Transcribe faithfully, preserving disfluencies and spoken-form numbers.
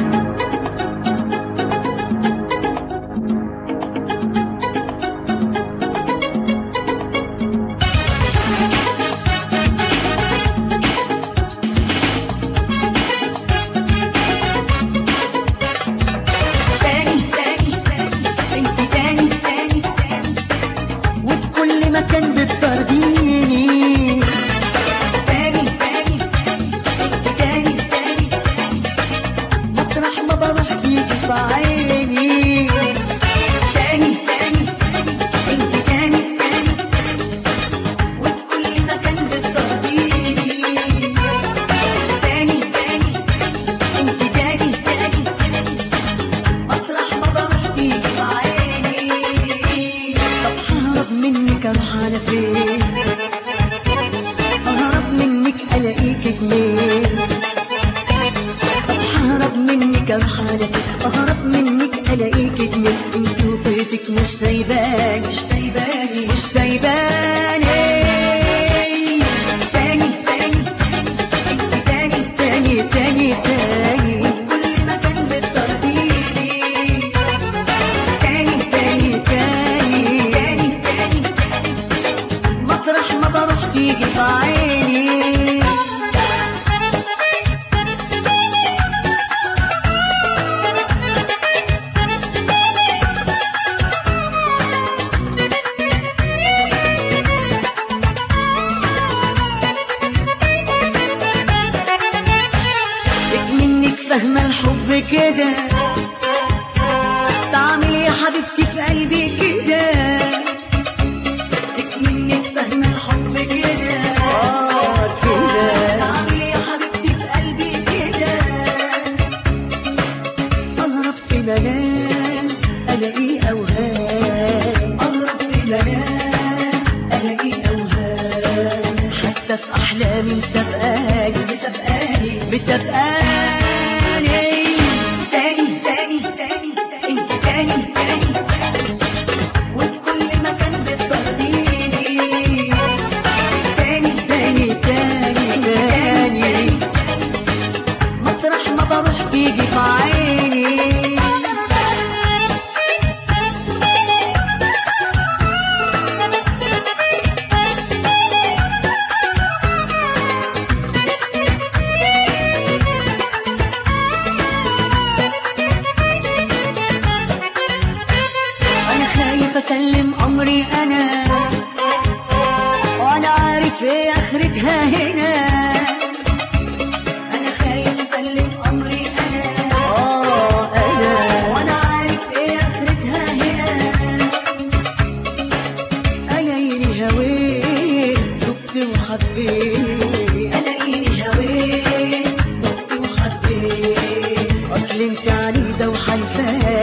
مكان بتطرديني تاني تاني تاني تاني مطرح ما بروح تيجي في عيني تاني تاني انت تاني تاني وفي كل مكان بتطرديني تاني تاني انت تاني تاني مطرح ما بروح تيجي في عيني. طب ههرب منك اروح على فين؟ اهرب منك الاقيك منين؟ طب ههرب منك اروح على فين؟ اهرب منك الاقيك منين؟ انت وطيفك مش سايباني مش سايباني مش سايباني تاني تاني تاني تاني تاني تاني وكل مكان بتطرديني تاني تاني تاني تاني مطرح ما بروح تيجي في عيني. منك فاهمة الحب كده تعمل يا حبيبتي في قلبي كده منك فاهمة الحب كده اه كده تعمل يا حبيبتي في قلبي كده اهرب في منام الاقي اوهام اهرب في منام الاقي اوهام حتى في احلامي سبقاني مسابقاني مسابقاني تاني تاني تاني انت تاني تاني وفي كل مكان بتطرديني تاني تاني تاني تاني مطرح ما بروح تيجي في عيني. اسلم امري انا وانا عارف ايه اخرتها هنا انا خايف اسلم امري انا اه انا وانا عارف ايه اخرتها هنا انا يلي هويت دبت وحبيت انا يلي هويت دبت وحبيت اصل انت عنيده وحلفانه